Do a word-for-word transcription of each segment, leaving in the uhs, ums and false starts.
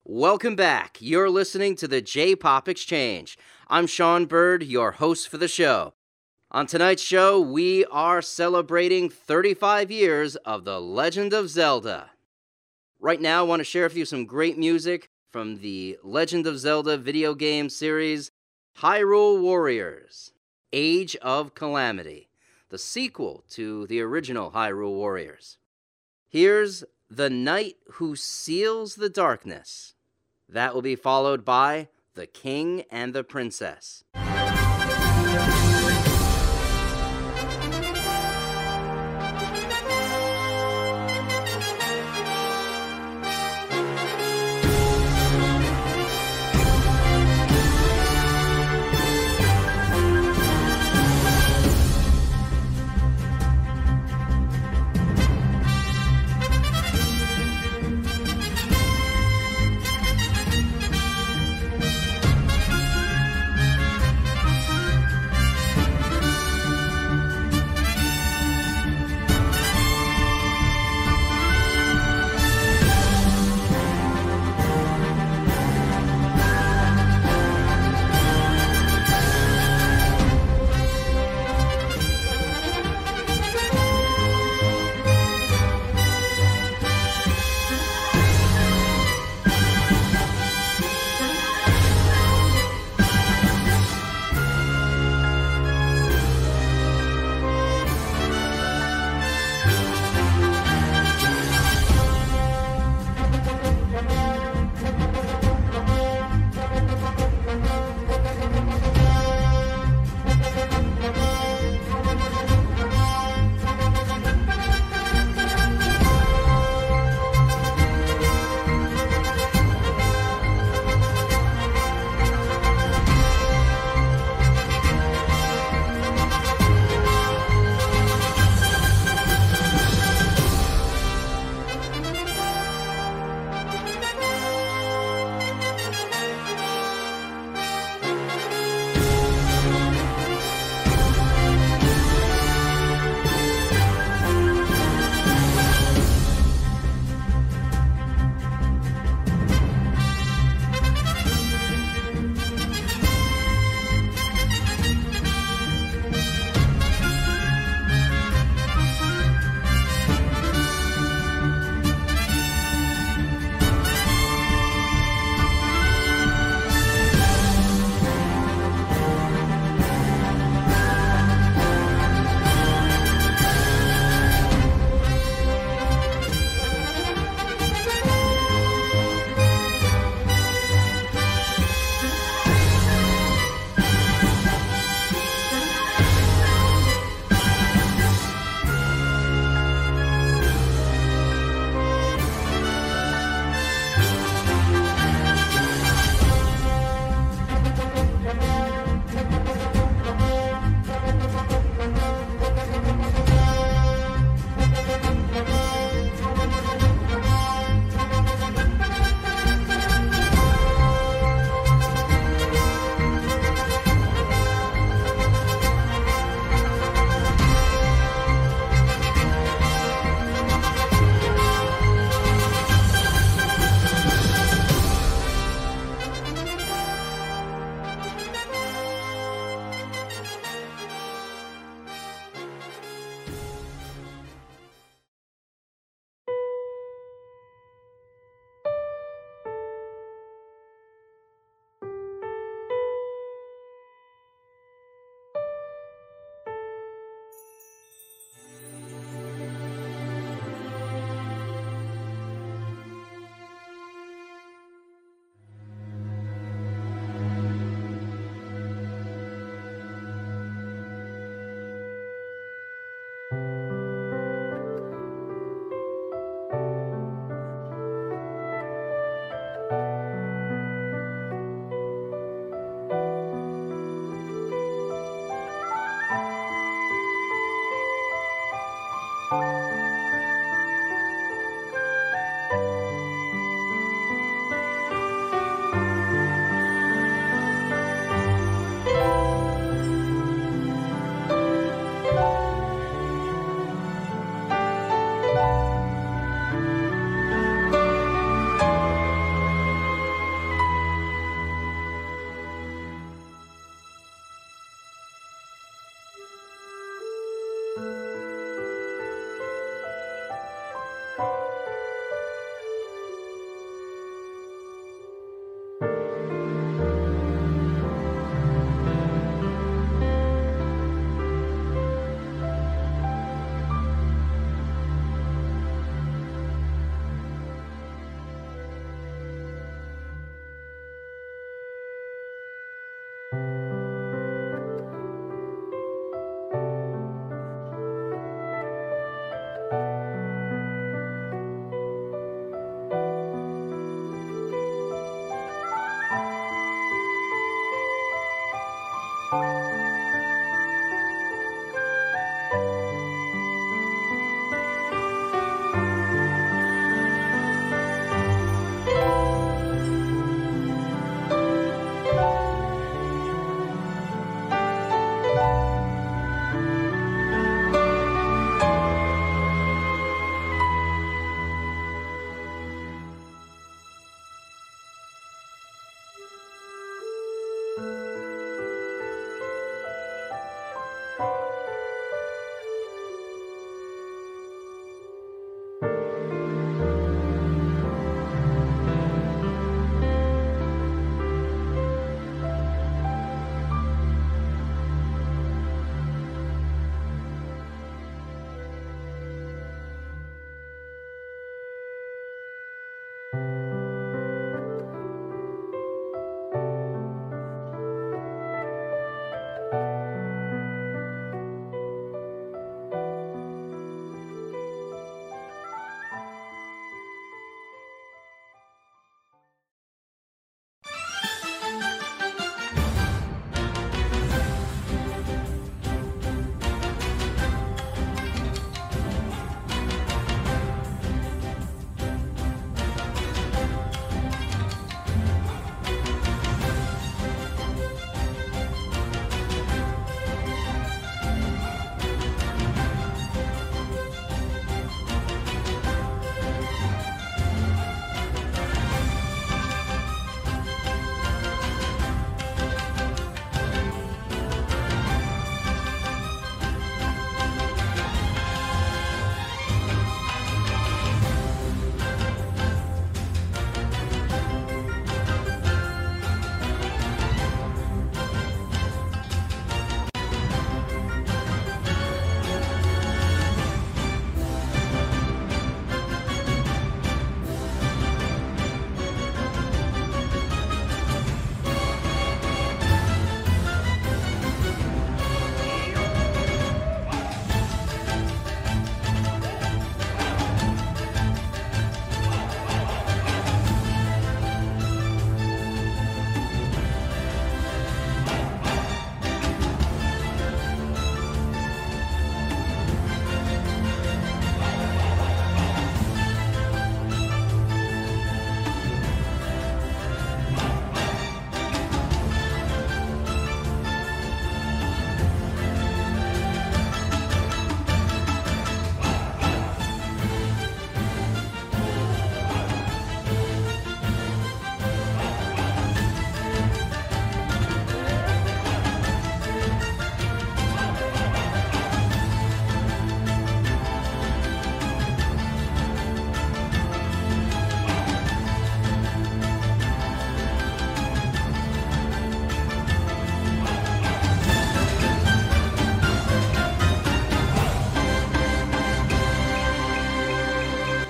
Welcome back. You're listening to the J-Pop Exchange. I'm Sean Bird, your host for the show. On tonight's show, we are celebrating thirty-five years of The Legend of Zelda. Right now, I want to share with you some great music from the Legend of Zelda video game series, Hyrule Warriors: Age of Calamity, the sequel to the original Hyrule Warriors. Here's The Knight Who Seals the Darkness. That will be followed by The King and the Princess.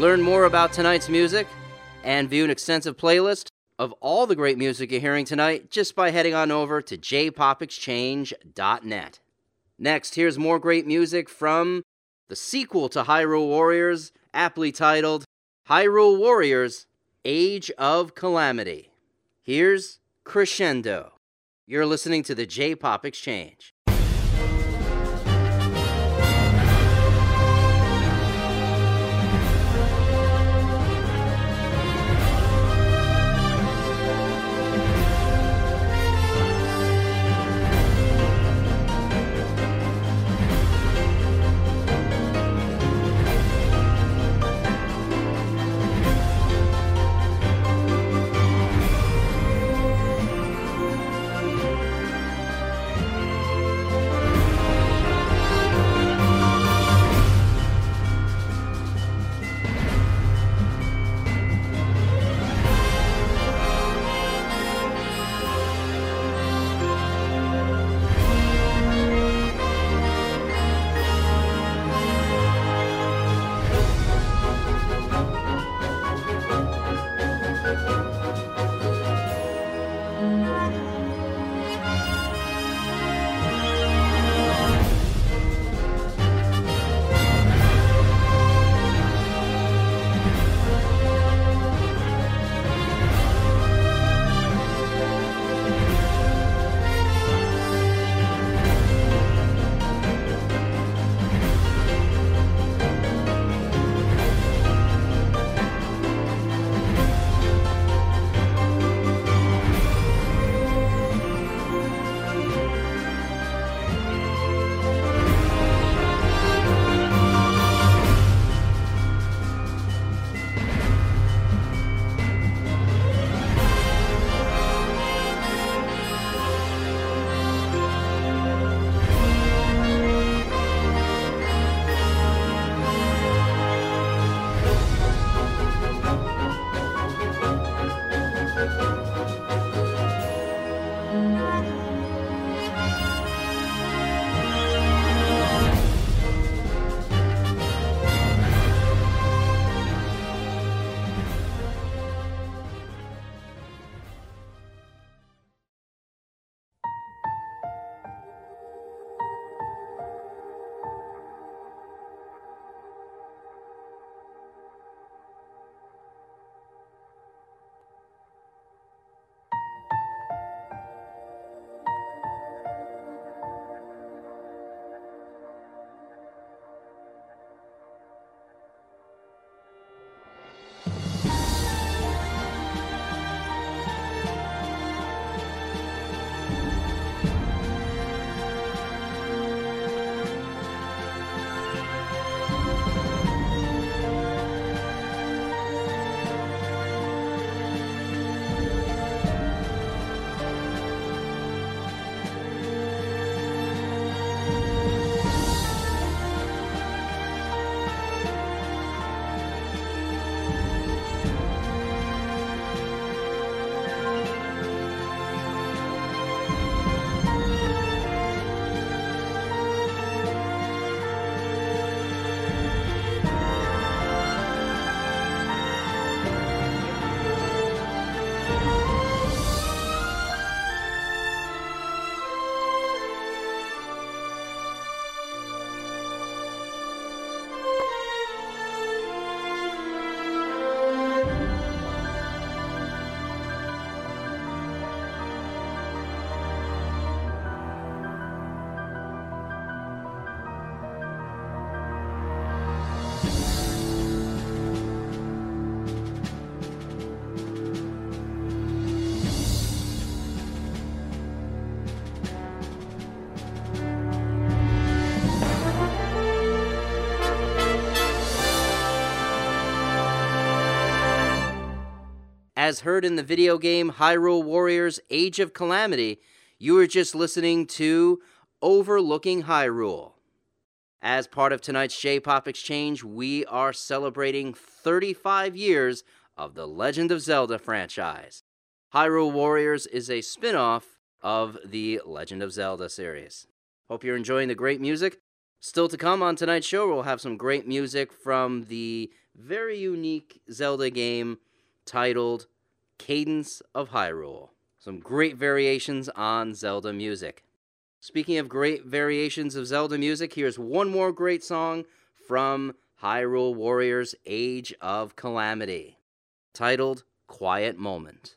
learn more about tonight's music and view an extensive playlist of all the great music you're hearing tonight just by heading on over to j pop exchange dot net. Next, here's more great music from the sequel to Hyrule Warriors, aptly titled Hyrule Warriors: Age of Calamity. Here's Crescendo. You're listening to the J-Pop Exchange. As heard in the video game Hyrule Warriors: Age of Calamity, you were just listening to Overlooking Hyrule. As part of tonight's J-Pop Exchange, we are celebrating thirty-five years of the Legend of Zelda franchise. Hyrule Warriors is a spin-off of the Legend of Zelda series. Hope you're enjoying the great music. Still to come on tonight's show, we'll have some great music from the very unique Zelda game titled Cadence of Hyrule. Some great variations on Zelda music. Speaking of great variations of Zelda music, here's one more great song from Hyrule Warriors Age of Calamity, titled Quiet Moment.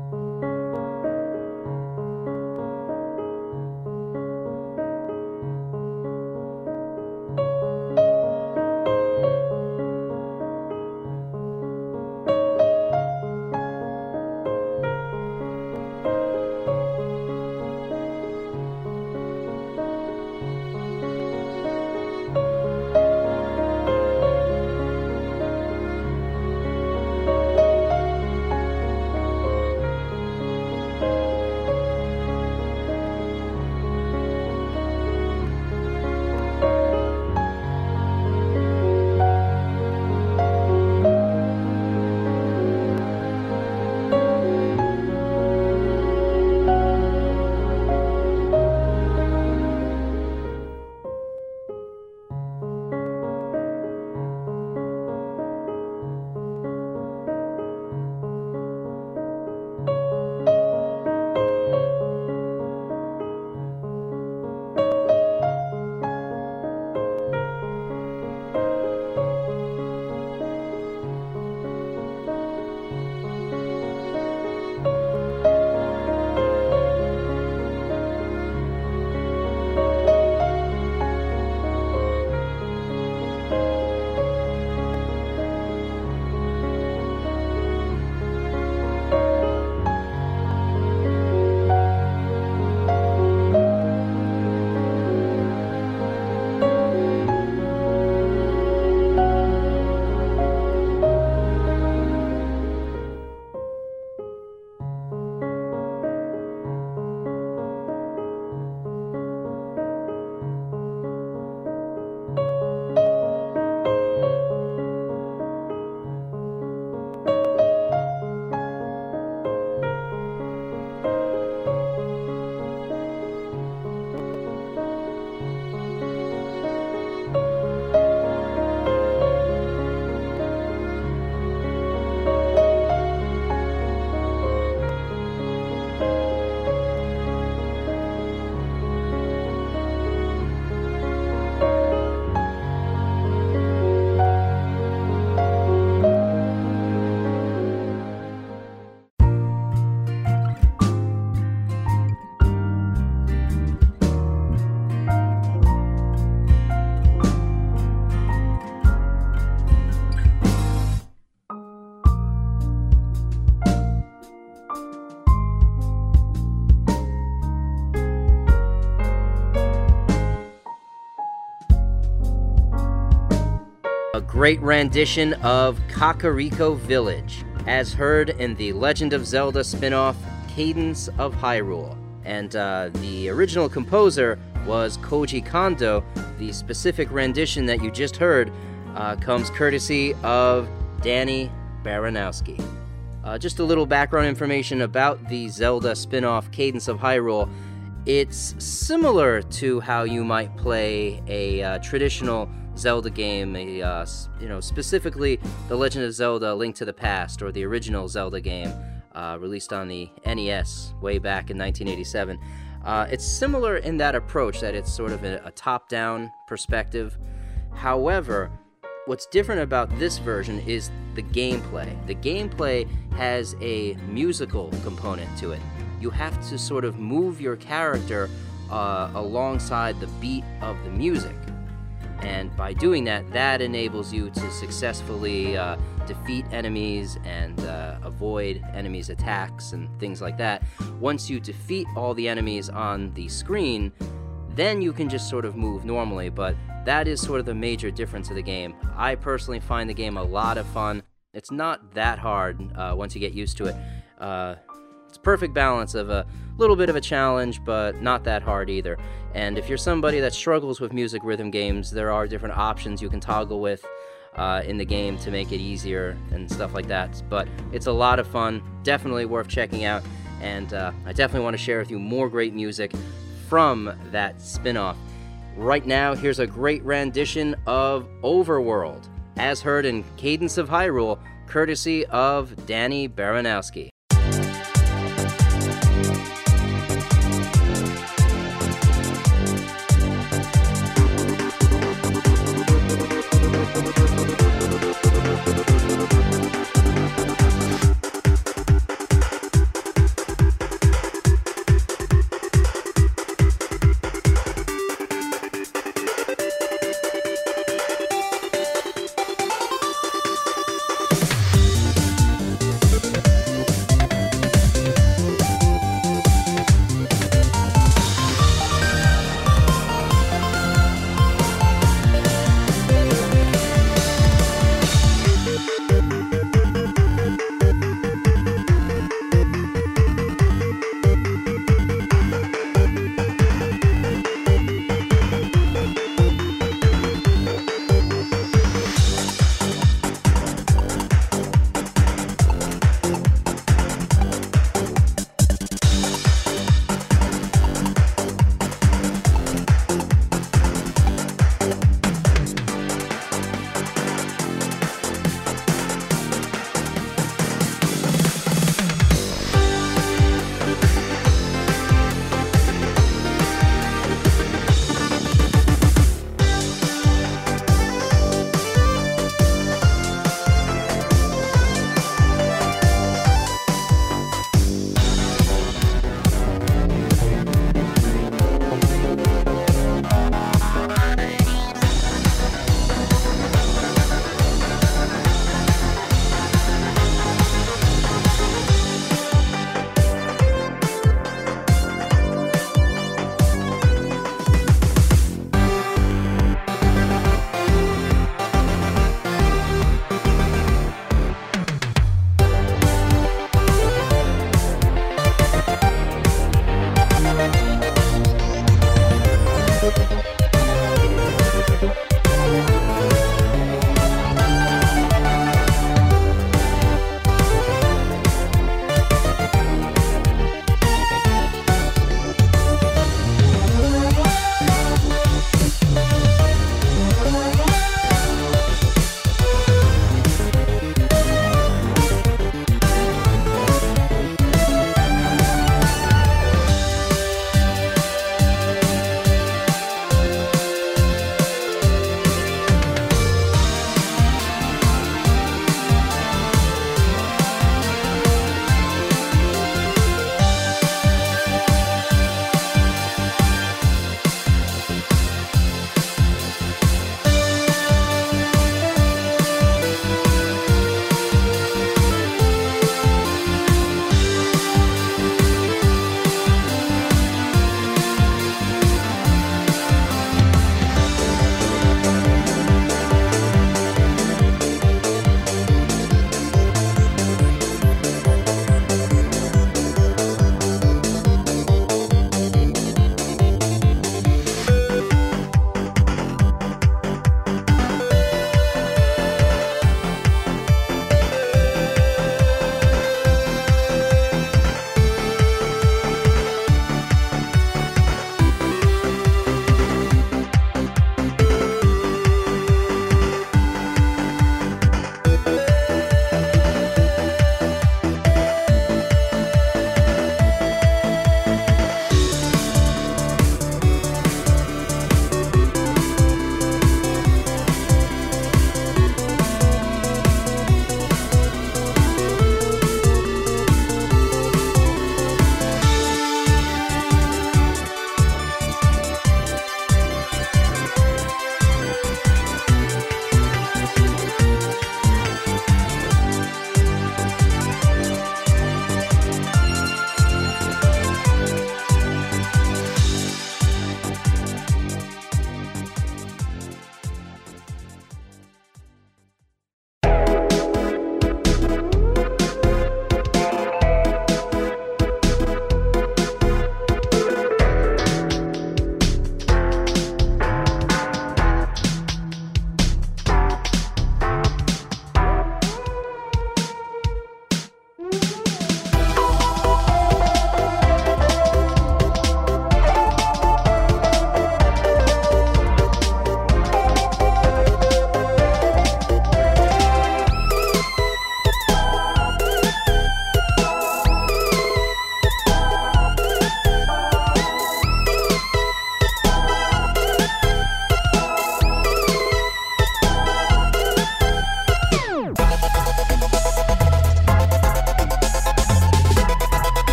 A great rendition of Kakariko Village, as heard in the Legend of Zelda spin-off Cadence of Hyrule. And uh, the original composer was Koji Kondo. The specific rendition that you just heard uh, comes courtesy of Danny Baranowski. Uh, just a little background information about the Zelda spin-off Cadence of Hyrule. It's similar to how you might play a uh, traditional Zelda game, a, uh, you know, specifically The Legend of Zelda: Link to the Past, or the original Zelda game uh, released on the N E S way back in nineteen eighty-seven. Uh, it's similar in that approach, that it's sort of a, a top-down perspective. However, what's different about this version is the gameplay. The gameplay has a musical component to it. You have to sort of move your character uh, alongside the beat of the music. And by doing that, that enables you to successfully uh, defeat enemies and uh, avoid enemies' attacks and things like that. Once you defeat all the enemies on the screen, then you can just sort of move normally, but that is sort of the major difference of the game. I personally find the game a lot of fun. It's not that hard uh, once you get used to it. Uh, it's a perfect balance of a little bit of a challenge, but not that hard either. And if you're somebody that struggles with music rhythm games, there are different options you can toggle with uh, in the game to make it easier and stuff like that. But it's a lot of fun, definitely worth checking out, and uh, I definitely want to share with you more great music from that spin-off. Right now, here's a great rendition of Overworld as heard in Cadence of Hyrule, courtesy of Danny Baranowski.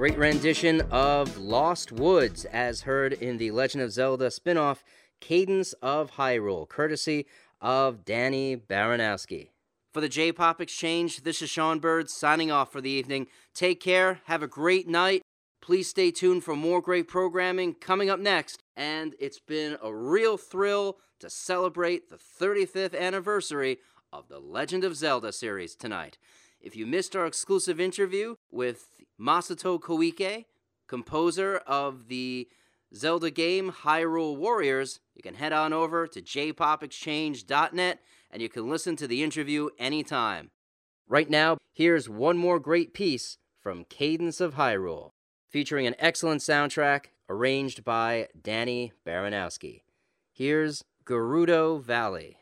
Great rendition of Lost Woods, as heard in the Legend of Zelda spin-off Cadence of Hyrule, courtesy of Danny Baranowski. For the J-Pop Exchange, this is Sean Bird signing off for the evening. Take care, have a great night. Please stay tuned for more great programming coming up next. And it's been a real thrill to celebrate the thirty-fifth anniversary of the Legend of Zelda series tonight. If you missed our exclusive interview with Masato Koike, composer of the Zelda game Hyrule Warriors, you can head on over to j pop exchange dot net and you can listen to the interview anytime. Right now, here's one more great piece from Cadence of Hyrule, featuring an excellent soundtrack arranged by Danny Baranowski. Here's Gerudo Valley.